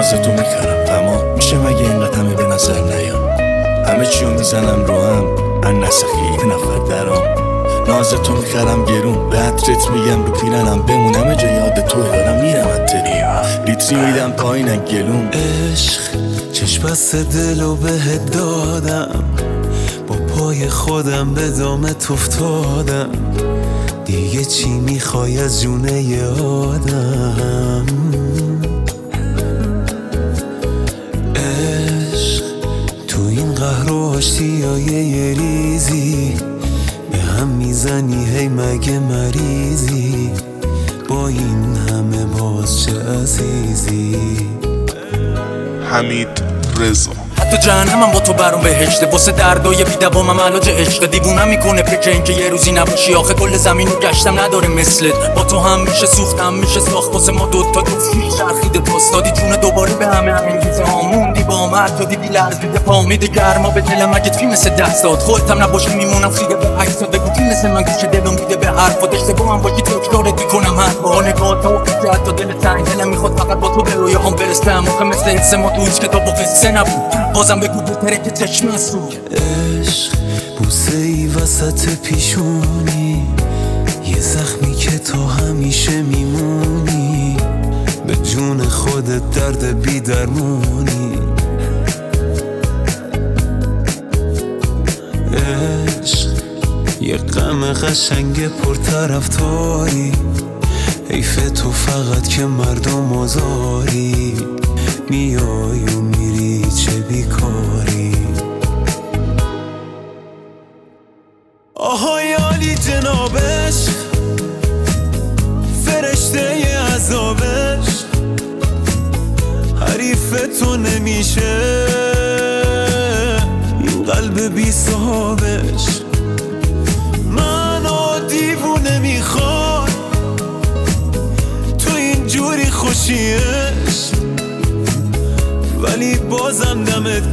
نازتو میخرم اما میشه مگه اینقدر همه به نظر نیام؟ همه چیو میزنم رو هم ان نسخی نفر درام. نازتو میخرم گرون به عطرت میگم رو پیرنم بمونم جا یاد تو دارم میرم اتری لیتری میدم پایینن گلوم. عشق چشم بسته دلو بهت دادم، با پای خودم به دامت افتادم، دیگه چی میخوای از جونه ی آدم؟ عشق تو این قهر و آشتیای یه ریزی به هم میزنی هی مگه مریضی؟ با این همه باز چه عزیزی؟ حمید رضا. حتی جهنمم با تو برام بهشته، واسه دردای بی‌دوامم علاج عشق. دیوونم میکنه فکر اینکه یه روزی نباشی، آخه کل زمین رو گشتم نداره مثلت. با تو هم میشه سوختم میشه ساخت، واسه ما دوتا گفتی چرخیده پاس دادی جون دوباره به همه همین گیزه ها موندی با مرد دادی بی لرزیده پا میده گرما به دلم اگه توی مثل دست داد خودتم نباشی میمونم خیده به عکسات بگو توی مثل من گوش دلم میده به حرفات اشتباهم باشی تکرارت میکنم هر با نگاه تا وقتی حتی دل تنگ دلم میخواد فقط با تو به رویاهام برسم، آخه مثل حس ما تو هیچ کتاب و قصه نبود بازم بگو بهتره که چشم سو. عشق بوسه ای وسط پیشونی، یه زخمی که تو همیشه میمونی، به جون خودت درد بی درمونی. عشق یه غم قشنگ پرطرفداری، حیف تو فقط که مردم آزاری، میای و میری چه بیکاری. آهای عالی جنابش، فرشته ی عذابش، حریف تو نمیشه این قلب بی صاحبش. منو دیوونه میخواد تو اینجوری خوشیش، ولی بازم دمت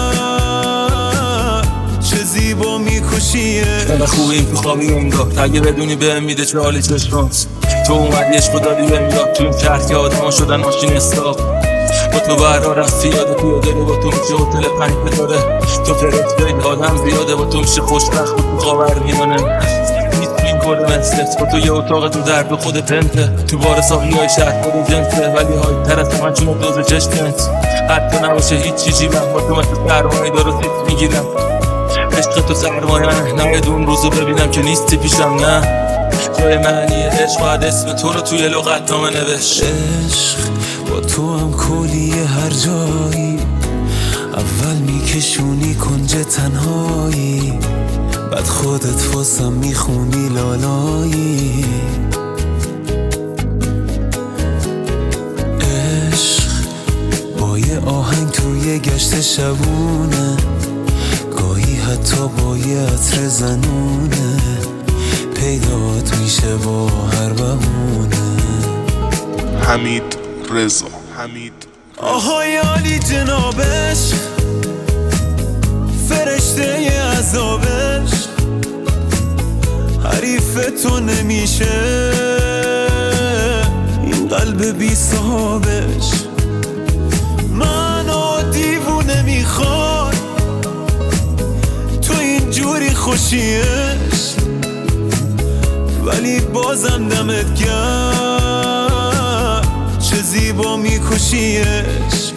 گرم چه زیبا میکشیه. دل خوبه این تو خوابی انگاه اگه بدونی بهم میده چه حالی چشمات. تو اومدی عشقو دادی بهم یاد، تو این شهر که آدما شدن ماشین استاپ. با تو برا رفتی یاد پیاده رو، با تو میشه هتل 5 ستاره. تو فرشته آدم زیاده، با تو میشه خوشبخت و تو خاورمیانه. کل مثلت با تو یه اتاق تو درد خود پنته، تو بار ساقی های شهر خود جنسه، ولی های تر از من چون دوز چشمت. حتی نباشه هیچ چیزی من با تو مثل سرمایه دارو سیت میگیرم. عشق تو سرمایه نه اون روزو ببینم که نیستی پیشم، نه جای معنی عشق باید اسم تو رو توی لغتنامه نوشت. عشق با تو هم کلیه هر جایی، اول میکشونی کنج تنهایی، بعد خودت واسم میخونی لالایی. عشق با یه آهنگ توی گشت شبونه، گاهی حتی با یه عطر زنونه، پیدات میشه با هر بهونه. حمید رضا. آهای عالی جنابش، فرشته ی عذابش، حریف تو نمیشه این قلب بی صاحبش. منو دیوونه میخواد تو اینجوری خوشیش، ولی بازم دمت گرم چه زیبا میکشیش.